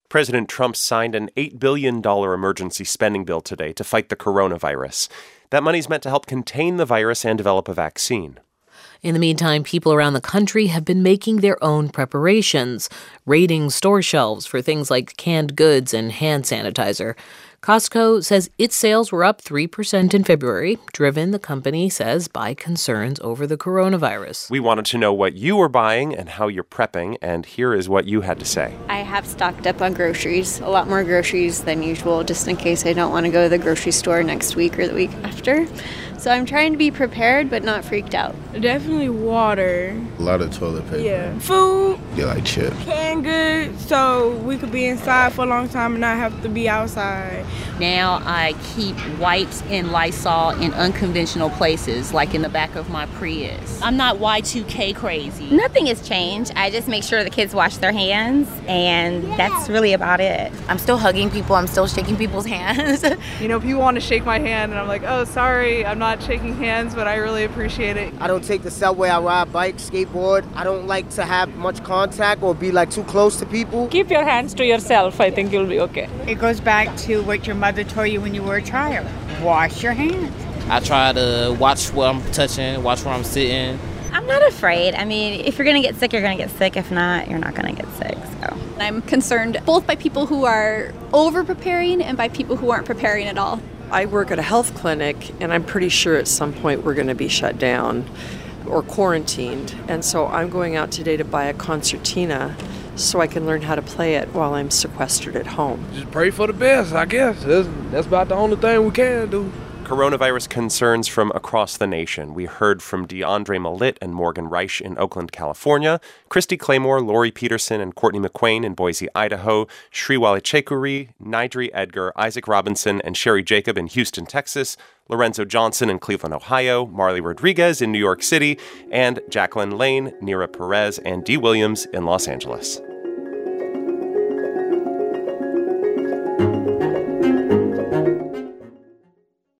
President Trump signed an $8 billion emergency spending bill today to fight the coronavirus. That money's meant to help contain the virus and develop a vaccine. In the meantime, people around the country have been making their own preparations, raiding store shelves for things like canned goods and hand sanitizer. Costco says its sales were up 3% in February, driven, the company says, by concerns over the coronavirus. We wanted to know what you were buying and how you're prepping, and here is what you had to say. I have stocked up on groceries, a lot more groceries than usual, just in case I don't want to go to the grocery store next week or the week after. So I'm trying to be prepared but not freaked out. Definitely water. A lot of toilet paper. Yeah. Food. Yeah, like chips. Canned goods, so we could be inside for a long time and not have to be outside. Now I keep wipes and Lysol in unconventional places, like in the back of my Prius. I'm not Y2K crazy. Nothing has changed. I just make sure the kids wash their hands, and that's really about it. I'm still hugging people. I'm still shaking people's hands. You know, people want to shake my hand, and I'm like, oh, sorry, I'm not shaking hands, but I really appreciate it. I don't take the subway. I ride bike, skateboard. I don't like to have much contact or be like too close to people. Keep your hands to yourself. I think you'll be okay. It goes back to what your mother told you when you were a child. Wash your hands. I try to watch what I'm touching, watch where I'm sitting. I'm not afraid. I mean, if you're going to get sick, you're going to get sick. If not, you're not going to get sick. So I'm concerned both by people who are over-preparing and by people who aren't preparing at all. I work at a health clinic, and I'm pretty sure at some point we're going to be shut down or quarantined. And so I'm going out today to buy a concertina so I can learn how to play it while I'm sequestered at home. Just pray for the best, I guess. That's about the only thing we can do. Coronavirus concerns from across the nation. We heard from DeAndre Malit and Morgan Reich in Oakland, California, Christy Claymore, Lori Peterson, and Courtney McQuain in Boise, Idaho, Sriwali Chekuri, Nidri Edgar, Isaac Robinson, and Sherry Jacob in Houston, Texas, Lorenzo Johnson in Cleveland, Ohio, Marley Rodriguez in New York City, and Jacqueline Lane, Nira Perez, and Dee Williams in Los Angeles.